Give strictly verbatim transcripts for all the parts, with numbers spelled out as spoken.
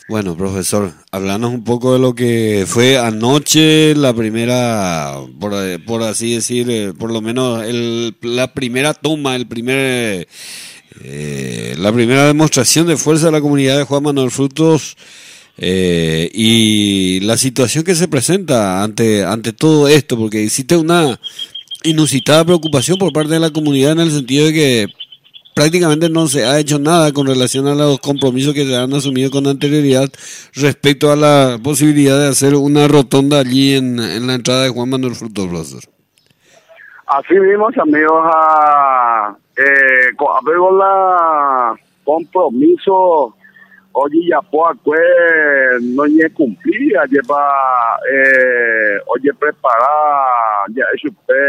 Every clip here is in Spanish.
Bueno, profesor, hablanos un poco de lo que fue anoche la primera, por, por así decir, eh, por lo menos el, la primera toma, el primer, eh, la primera demostración de fuerza de la comunidad de Juan Manuel Frutos, eh, y la situación que se presenta ante, ante todo esto, porque existe una inusitada preocupación por parte de la comunidad en el sentido de que prácticamente no se ha hecho nada con relación a los compromisos que se han asumido con anterioridad respecto a la posibilidad de hacer una rotonda allí en, en la entrada de Juan Manuel Frutos, profesor. Así vimos, amigos, a eh, co- a la compromiso oye ya pues no ye cumplía lleva eh, oye preparar ya eso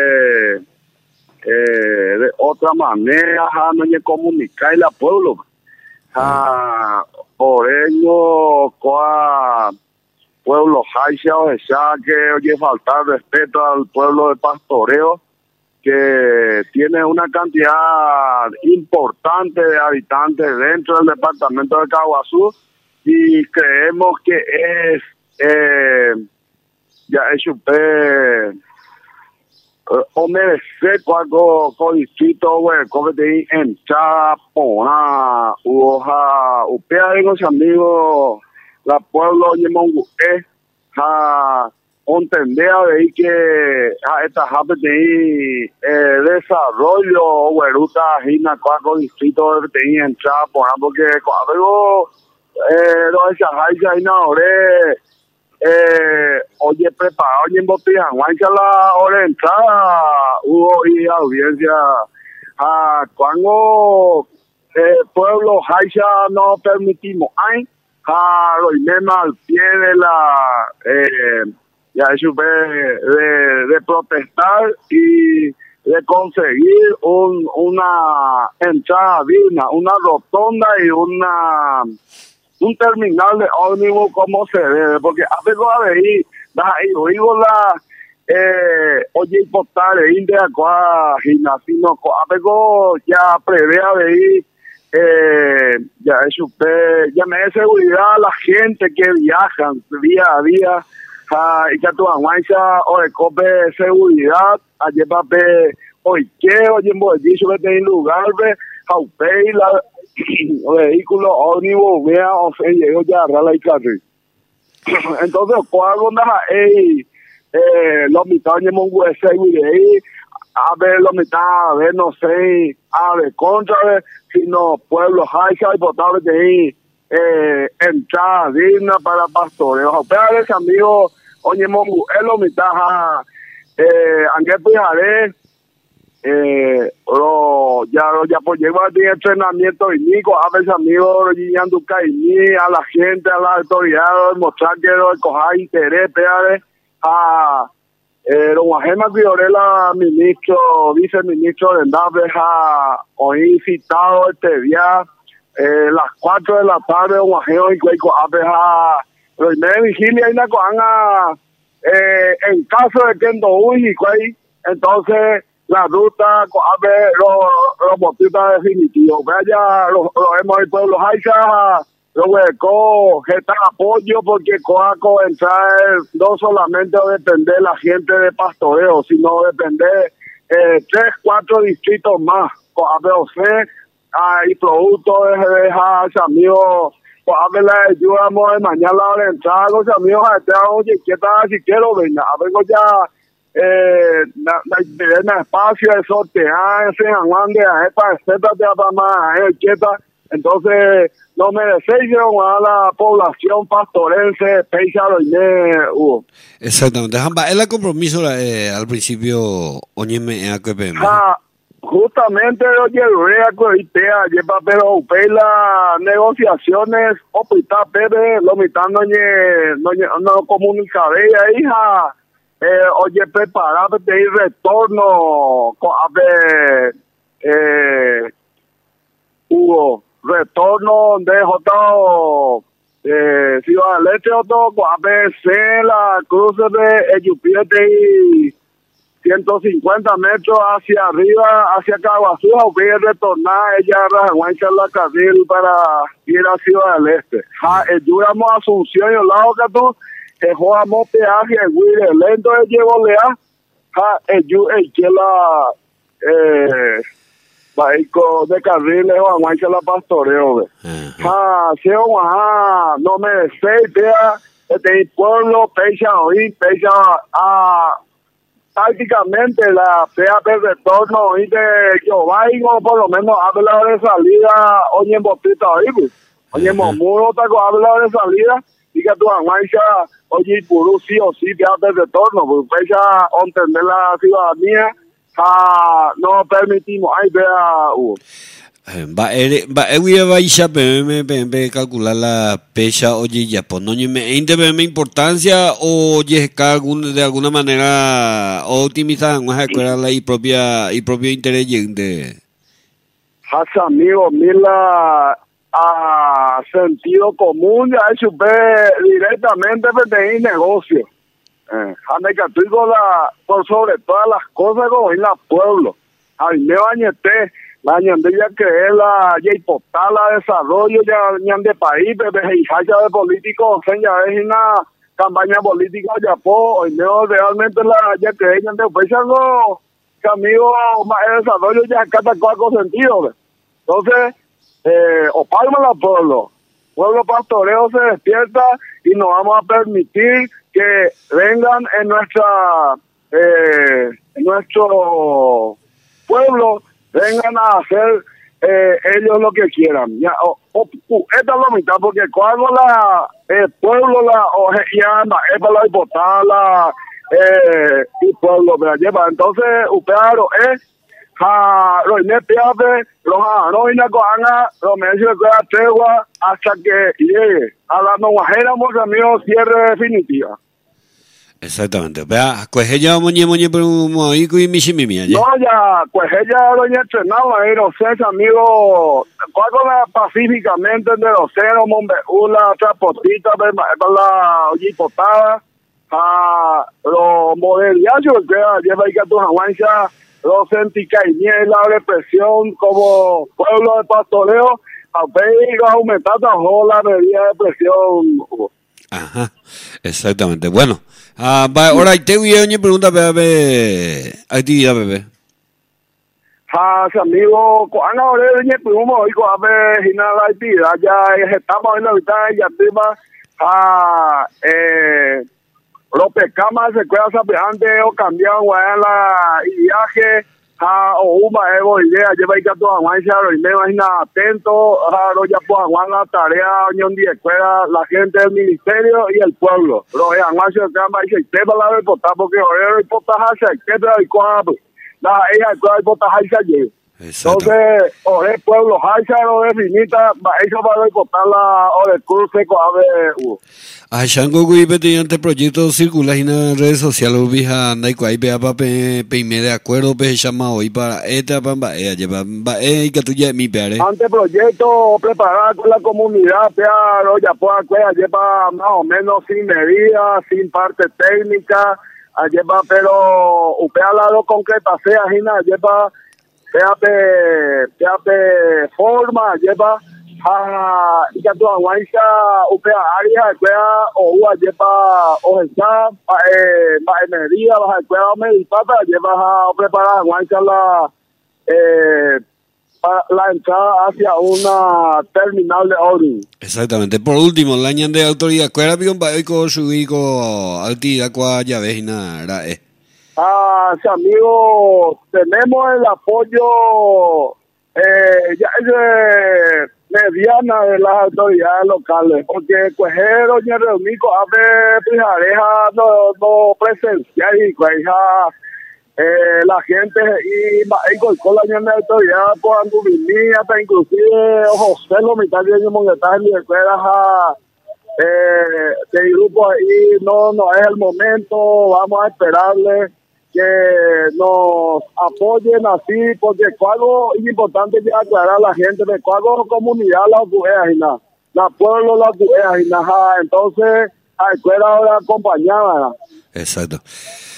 eh, de otra manera ja, no ye comunicar al pueblo ja, por ello coa pueblo haisha o sea que oye faltar respeto al pueblo de pastoreo que tiene una cantidad importante de habitantes dentro del departamento de Caguazú y creemos que es eh, ya es usted o merece cuando con distrito güey como te en Chapona uja upea de los amigos la pueblo de Mongué ja entender de que a esta gente de eh, desarrollo hueruta gina cuatro distritos de T I en Chapo porque cuando eh lo esa haya y no eh oye preparado y en botella guancha la hora entrada hubo y audiencia a cuando eh, pueblo haya no permitimos ay a lo mismo al pie de la eh, ya eso fue de, de protestar y de conseguir un, una entrada digna, una rotonda y una un terminal de ómnibus como se debe, porque a veces de ahí, ahí digo la eh, oye importar de India a gimnasio, a veces ya prevea de ahí eh, ya eso usted ya me da seguridad a la gente que viajan día a día Uh, y que tu aguanza o de cope de seguridad ayer pape hoy que hoy en bolsillo que tiene lugar ve jaupei la vehículo ómnibus vea o se llegó ya a la carrera entonces cuando nada eh eh los mitad de mongo ese ahí a ver los mitad a ver no sé a ver contra sino pueblos hay y potable de ahí eh entrada digna para pastoreo pero ese amigo oye mongo es lo mitad eh aunque pues haré eh lo ya lo ya pues lleva de entrenamiento y nico a veces amigo guiando caí a la gente a las autoridades mostrar que lo coja interés pero a eh lo ajena Fiorella ministro viceministro de Naveja hoy citado este día eh las cuatro de la tarde un ajeno y cueco abeja lo de vigilia y la coanga eh en caso de que no uy y entonces la ruta a ver los los motivos definitivos vaya los hemos el pueblo haicha lo hueco que está apoyo porque coaco entrar no solamente depender la gente de pastoreo sino depender eh, tres cuatro distritos más a ver o sea hay productos de dejar amigos a ver la ayudamos de mañana a entrar los amigos a estar oye que tal si quiero venga a ver ya eh na na na espacio de sortear ese aguante a esta etcétera de más quieta entonces no merecieron a la población pastorense peisado y hubo Exactamente, Jamba, es el compromiso eh, al principio oñeme a que ah justamente oye rea coitea lleva pero las negociaciones opita pere lo mitando no no comunicaré hija eh oye preparado de ir retorno a ver eh hubo retorno de J eh Ciudad del Este otro a ver la cruz de Eyupie y ciento cincuenta metros hacia arriba, hacia Caguazú, voy a retornar ella a Rajaguancha la carril para ir a Ciudad del Este. Ja, eh, duramos Asunción y el lado que tú, que jugamos peaje, el Guire, lento de llevo lea, ja, el yu, el que la, eh, vaico de carril, le Rajaguancha la pastoreo, ja, si ja, no me sé, vea, este pueblo, pecha hoy, pecha a, prácticamente la P A P de retorno y de Giovanni, por lo menos habla de salida, oye, en botita hoy, pues. Oye, Momuro, taco, habla de salida, y que tu amancha, oye, Purú, sí o sí, P A P de retorno, pues, fecha, entender la ciudadanía, a, no permitimos, ahí vea, uh. Va ere va ewie va isha pm pm calcular la pecha oye ya pues no me me importancia o llega algún de alguna manera optimizar más escuela la y propia y propio interés de Hasa amigo mira a sentido común ya es super directamente de negocio eh ande que tú la por sobre todas las cosas como en la pueblo ay me bañete la ñandilla que es la la desarrollo ya ñan de país bebé y haya de político ya es una campaña política ya po y no realmente la ya que ñan de pues algo que amigo más desarrollo ya cada cuatro sentido entonces eh o palma la pueblo pueblo pastoreo se despierta y nos vamos a permitir que vengan en nuestra eh en nuestro pueblo vengan a hacer eh, ellos lo que quieran. Ya, o, o, o, esta es la mitad, porque cuando la el pueblo la ya es para la hipotada la eh, y pueblo me la lleva. Entonces, upearo es a los inepiables, los no y coanga, los medios de la tregua hasta que llegue a la novajera, amigos, cierre definitiva. Exactamente. Vea, pues ella moñe moñe por un moico y michimimia. No, ya, pues ella doña entrenaba ahí, no sé, amigo, cuando pacíficamente de los ceros, una transportita para la ojipotada, a los modeliazos que lleva ahí que tu aguanza, los sentica y la represión como pueblo de pastoreo, a ver, aumentar la medida de presión. Ajá, exactamente. Bueno. Ah, va, ahora te voy a pregunta, bebé, actividad, bebé. Ah, amigo, cuando ahora viene primo hoy con ave hina la actividad ya estamos en la mitad ya arriba a eh rope cama se cuida sabiamente o cambiar la viaje a o una evo idea lleva que tu aguanza y me imagina atento a lo ya pues la tarea unión de escuela la gente del ministerio y el pueblo lo ya aguanza cama y se te va la reportar porque ahora el potaje que te hay cuatro la ella el potaje allí entonces o el pueblo hacha o definita eso va a reportar la o el curso que a ver a Shango Gui mediante proyectos circulares en las redes sociales vija anda y cuai vea pa pe me de acuerdo pe llama hoy para esta pamba ella lleva eh que tú ya mi pare ante proyecto preparado con la comunidad pero ya pueda cuella lleva más o menos sin medidas sin parte técnica lleva pero upea lado concreta sea hina lleva Peape, peape forma, lleva a y que tu aguanza upea área, cuea o ua lleva o está eh va energía, va a cuea medipata, lleva a preparar aguanza la eh la entrada hacia una terminal de orden. Exactamente. Por último, la añade de autoridad, cuera pion ba iko subico actividad cua ya ves nada eh. Ah, sí, amigo, tenemos el apoyo eh, ya es mediana de las autoridades locales, porque Cuejero y Reunico a ver fijareja no, no presencial y cueja eh, la gente y con la de autoridad cuando vinía hasta inclusive José lo mitad de monetario y escuelas eh, de grupo ahí no no es el momento, vamos a esperarle que nos apoyen así, porque algo es importante ya aclarar a la gente de cuál comunidad la cuea, la pueblo la cuea, entonces a escuela ahora acompañada. Exacto.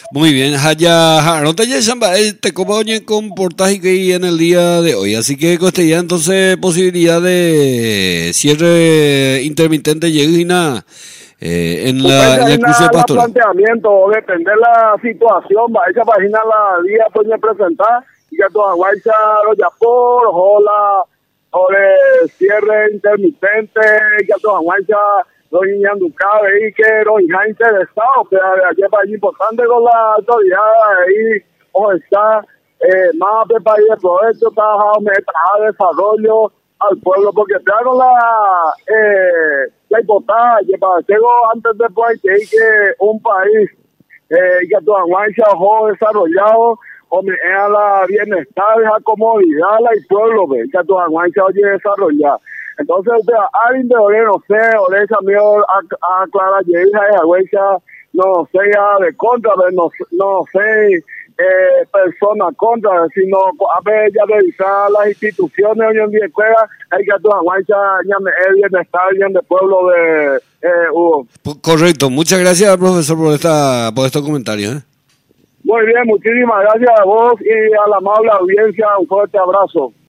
Muy bien, Haya, no te llama, te acompañe con portaje que en el día de hoy, así que costeía entonces posibilidad de cierre intermitente Yegina eh, en la, en el cruce de Pastora. Planteamiento, depende de la situación, va esa página la día pues me presentar y que toda guaycha lo ya por hola o de cierre intermitente que toda guaycha los Ñanducabe y que los hija interesados, pero ayer para allí importante con la autoridad ahí, o está eh, más de país de proyecto, trabajado, me trabaja desarrollo al pueblo, porque trago la eh, la importancia para llego antes después que hay que un país eh, que toda guancha ojo desarrollado, o me a la bienestar, a comodidad, la y pueblo, ve, que toda guancha oye desarrollar. Entonces, o sea, alguien de Ore, no sé, Ore amigo a, a Clara Yeija y a Huecha, no sé, ya de contra, no, no sé, eh, persona contra, sino a ver, ya revisar las instituciones hoy en día, hay que actuar, Huecha, ya me el bienestar, ya de pueblo de eh, Hugo. Correcto, muchas gracias, profesor, por esta por estos comentarios. ¿eh? Muy bien, muchísimas gracias a vos y a la amable audiencia, un fuerte abrazo.